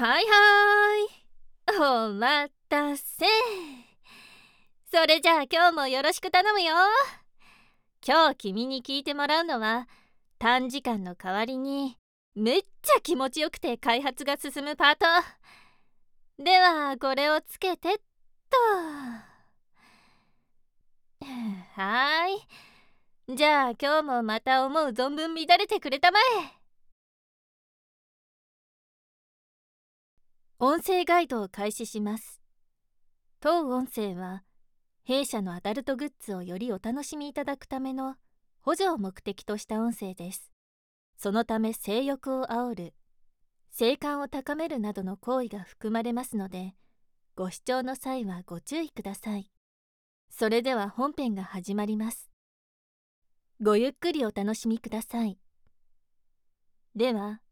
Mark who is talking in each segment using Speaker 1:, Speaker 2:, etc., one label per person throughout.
Speaker 1: はいはい、お待たせ。それじゃあ今日もよろしく頼むよ。今日君に聞いてもらうのは短時間の代わりにめっちゃ気持ちよくて開発が進むパート。ではこれをつけてっと。はい、じゃあ今日もまた思う存分乱れてくれたまえ。音声ガイドを開始します。当音声は弊社のアダルトグッズをよりお楽しみいただくための補助を目的とした音声です。そのため性欲を煽る、性感を高めるなどの行為が含まれますので、ご視聴の際はご注意ください。それでは本編が始まります。ごゆっくりお楽しみください。では、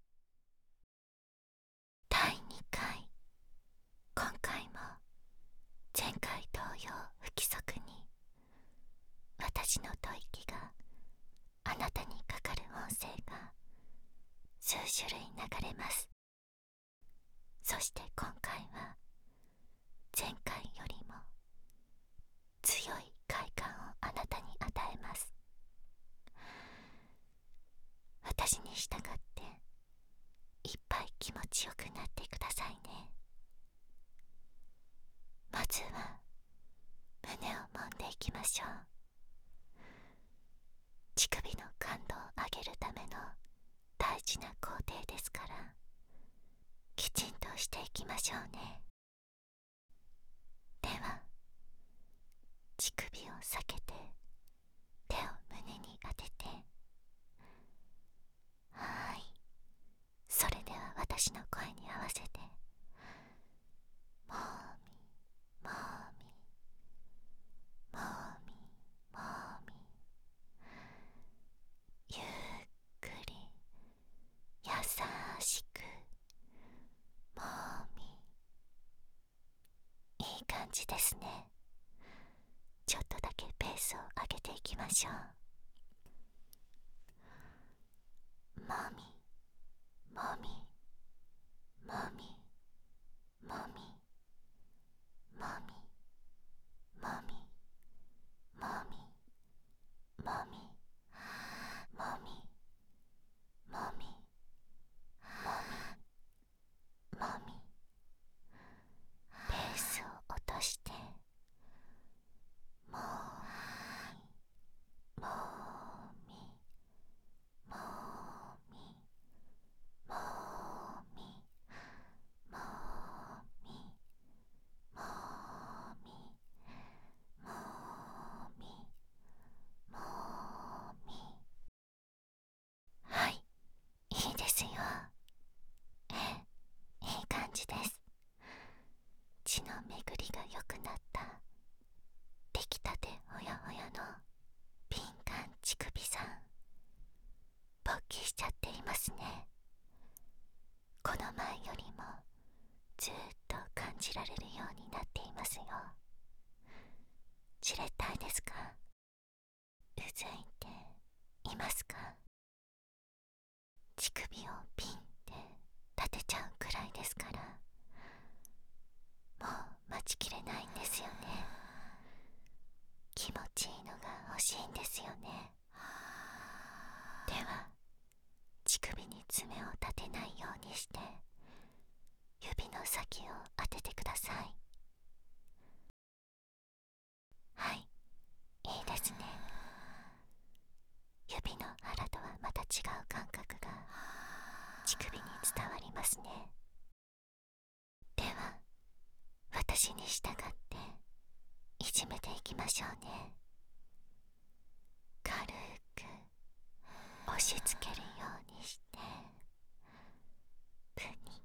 Speaker 2: 第2回。今回も前回同様不規則に私の吐息があなたにかかる音声が数種類流れます。そして今回は前回よりも強い快感をあなたに与えます。私に従っていっぱい気持ちよくなってくださいね。まずは胸を揉んでいきましょう。乳首の感度を上げるための大事な工程ですから、きちんとしていきましょうね。では、乳首を避けて手を胸に当てて、はい、それでは私の声に合わせてもーみもーみもーみもーみ、ゆっくり優しくもーみ。いい感じですね。ちょっとだけペースを上げていきましょう。もみもみもみもみもみもみもみもみもみもみもみもみ、ペースを落としてもみもみもみもみもみもみもみもみ、はい、いいですよ。いい感じです。血の巡りが良くなった、出来たてほやほやの敏感乳首さん、勃起しちゃっていますね。この前よりもずっと感じられるようになっていますよ。じれったいですか？うずいていますか？乳首をピンって立てちゃうくらいですから、もう待ちきれないんですよね。気持ちいいのが欲しいんですよね。では、乳首に爪を立てないようにして指の先を当ててください。はい、いいですね。指の腹とはまた違う感覚が乳首に伝わりますね。では、私に従っていじめていきましょうね。軽く押し付けるようにしてプニ、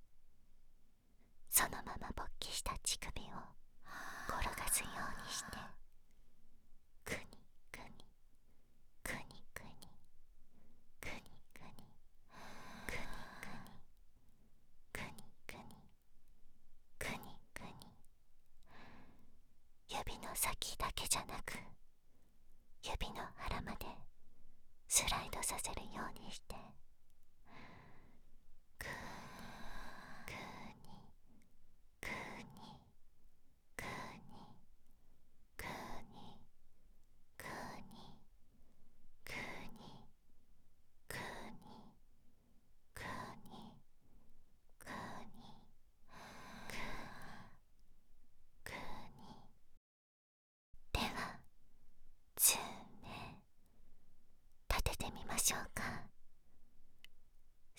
Speaker 2: そのまま勃起した乳首を転がすようにしてクニクニクニクニクニクニクニクニクニクニクニクニ、指の先だけじゃなく指の腹までスライドさせるようにしてグーグー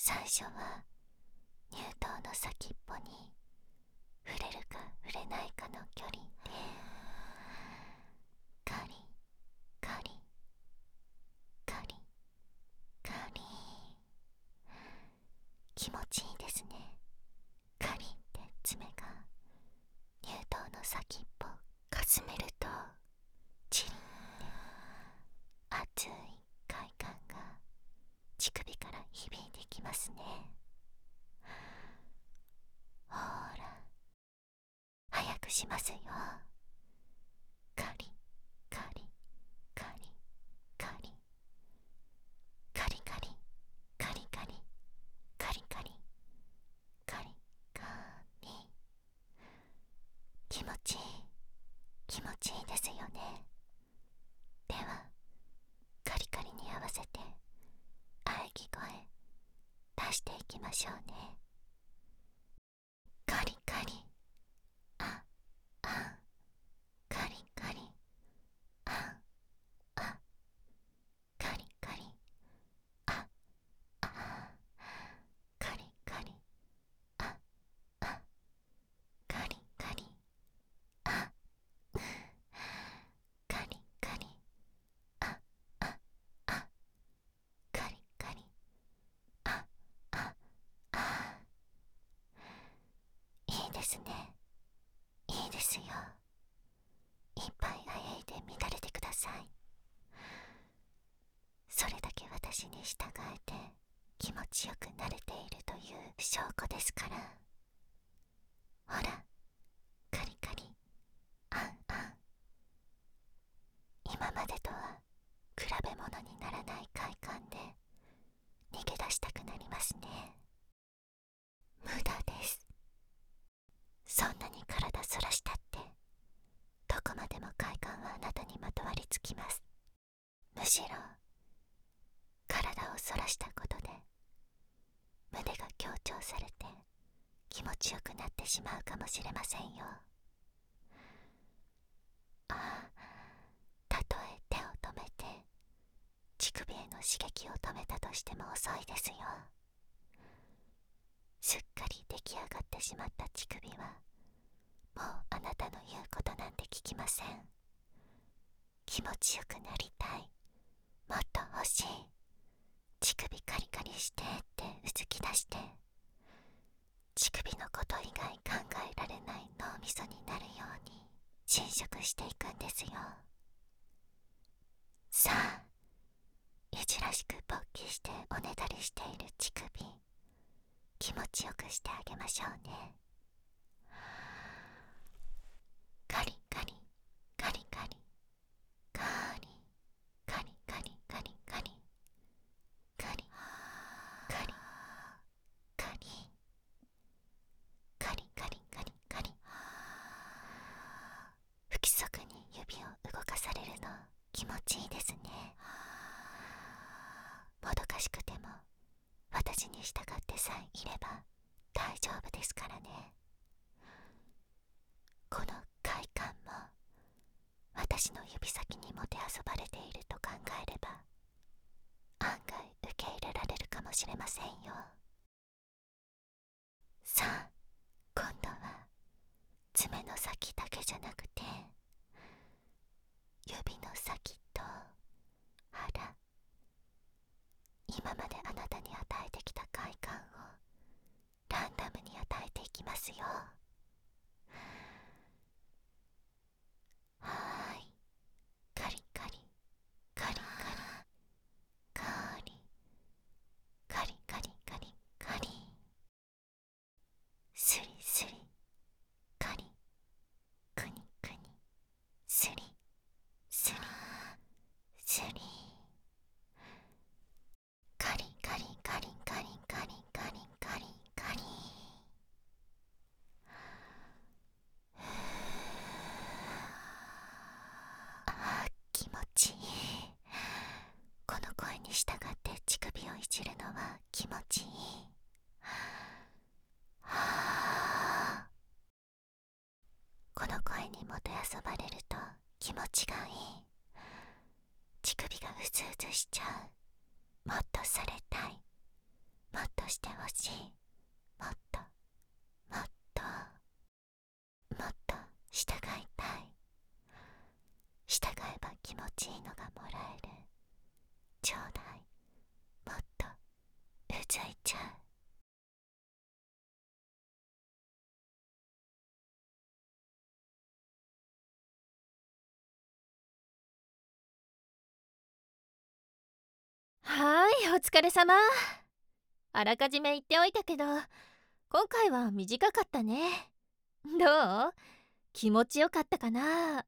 Speaker 2: 最初は乳頭の先っぽに触れるか触れないかの距離でカリカリカリカリ、気持ちいいですね。カリって爪が乳頭の先っぽかすめるとチリンって熱い快感が乳首から響いてきますね。ほーら、早くしますよ。カリカリカリカリカリカリカリカリカリカリカリカリ、気持ちいい気持ちいいですよね。ではカリカリに合わせて喘ぎ声出していきましょうね。カリカリああ、カリカリああ、カリカリああ、カリカリああ、カリカリあカリカリあああ、カリカリあああ、いいですね。いいですよ。いっぱいあえいで乱れてください。それだけ私に従えて気持ちよくなれているという証拠ですから。ほら、カリカリあんあん、今までとは比べ物にならない快感で逃げ出したくなりますね。無駄です。そんなに体そらしたってどこまでも快感はあなたにまとわりつきます。むしろ体をそらしたことで胸が強調されて気持ちよくなってしまうかもしれませんよ。ああ、たとえ手を止めて乳首への刺激を止めたとしても遅いですよ。すっかり出来上がってしまった乳首はもうあなたの言うことなんて聞きません。気持ちよくなりたい、もっと欲しい、乳首カリカリしてってうずき出して乳首のこと以外考えられない脳みそになるように侵食していくんですよ。さあ、いじらしく勃起しておねだりしている乳首気持ちよくしてあげましょうね。カリカリカリカリカリカリカリカリカリカリカリカリカリカリカリカリ、不規則に指を動かされるの気持ちいいですね。もどかしくても私に従ってさえいれば大丈夫ですからね。この快感も私の指先にもてあそばれていると考えれば案外受け入れられるかもしれませんよ。さあ、今度は爪の先だけじゃなくて指の先と腹、今まであなたに与えてきた快感をランダムに与えていきますよ。はーい、カリカリカリカリカリカリカリカリカリ、スリスリカリクニクニスリスリスリカリカリカリカリカリカリカリカリ、あー気持ちいい。この声に従って乳首をいじるのは気持ちいい。はあ、この声にもてあそばれると気持ちがいい。乳首がうずうずしちゃう。もっとされたい、もっとしてほしい。もっともっともっと従いたい。従えば気持ちいいのがもらえる。ちょうだい。もっとうずいちゃう。
Speaker 1: はーい、お疲れ様。あらかじめ言っておいたけど、今回は短かったね。どう？気持ちよかったかな？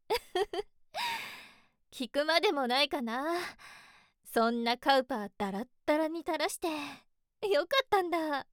Speaker 1: 聞くまでもないかな。そんなカウパーダラッダラに垂らして。よかったんだ。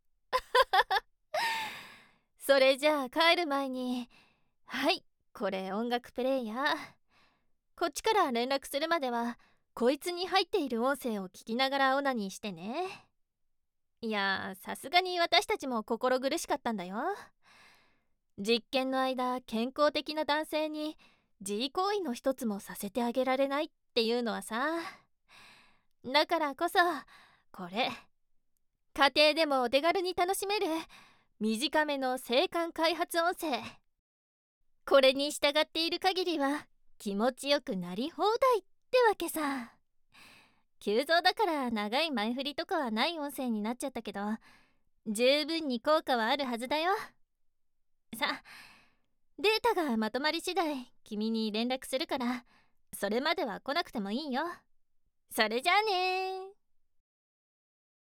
Speaker 1: それじゃあ帰る前に、はい、これ音楽プレイヤー。こっちから連絡するまでは、こいつに入っている音声を聞きながらオナニーしてね。いや、さすがに私たちも心苦しかったんだよ。実験の間、健康的な男性に自慰行為の一つもさせてあげられないっていうのはさ。だからこそ、これ、家庭でもお手軽に楽しめる短めの性感開発音声。これに従っている限りは気持ちよくなり放題ってわけさ。急増だから長い前振りとかはない音声になっちゃったけど、十分に効果はあるはずだよ。さ、データがまとまり次第君に連絡するから、それまでは来なくてもいいよ。それじゃあねー。